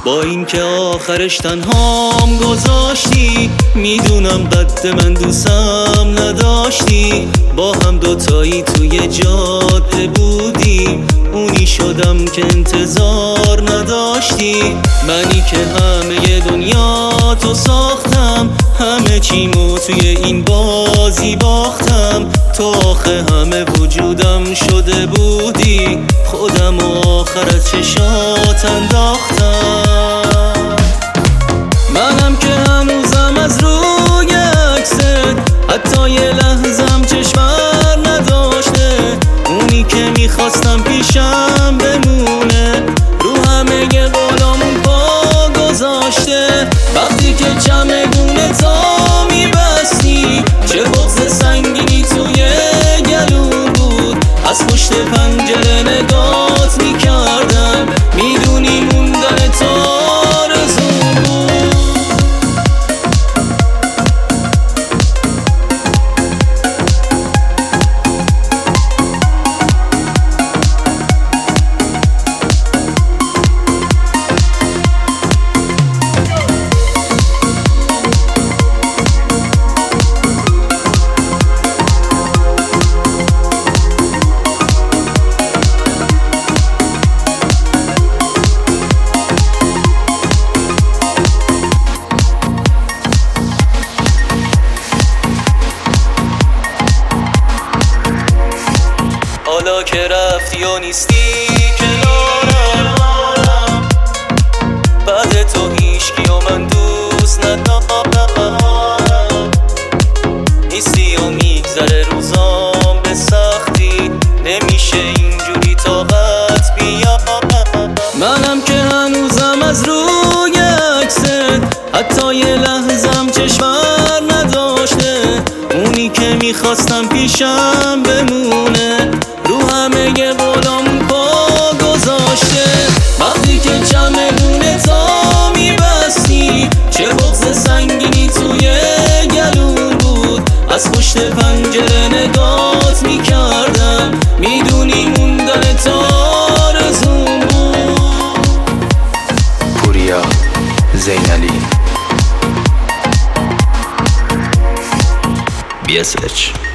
با این که آخرش تنهام گذاشتی. میدونم قد من دوستم نداشتی، با هم دوتایی توی جاده بودیم. اونی شدم که انتظار نداشتی، منی که همه دنیا تو ساختم. همه چیمو توی این بازی باختم، تو آخه همه وجودم شده بودی. خودم آخر از چشات انداختم. منم که هنوزم از روی عکست حتی یه لحظم چشمر نداشته. اونی که میخواستم پیشم بمونه، رو همه قولامون پا گذاشته. وقتی که چمدون تا میبستی، چه بغض سنگینی توی گلوم بود. از پشت پنجره نگات میکردم، میدونی موندن تو آرزوم بود. حالا که رفتی و نیستی کنارم، بعد تو هیچکی و من دوست ندارم. نیستی و میگذره روزام به سختی، نمیشه اینجوری طاقت بیارم. منم که هنوزم از روی عکست حتی یه لحظم چشمر نداشته. اونی که میخواستم پیشم بمونه، رو همه قولامون پا گذاشته. وقتی که چمدون تا میبستی، چه بغض سنگینی توی گلوم بود. از پشت پنجره نگات میکردم، میدونی موندن تو آرزوم بود. پوریا زینالی BSH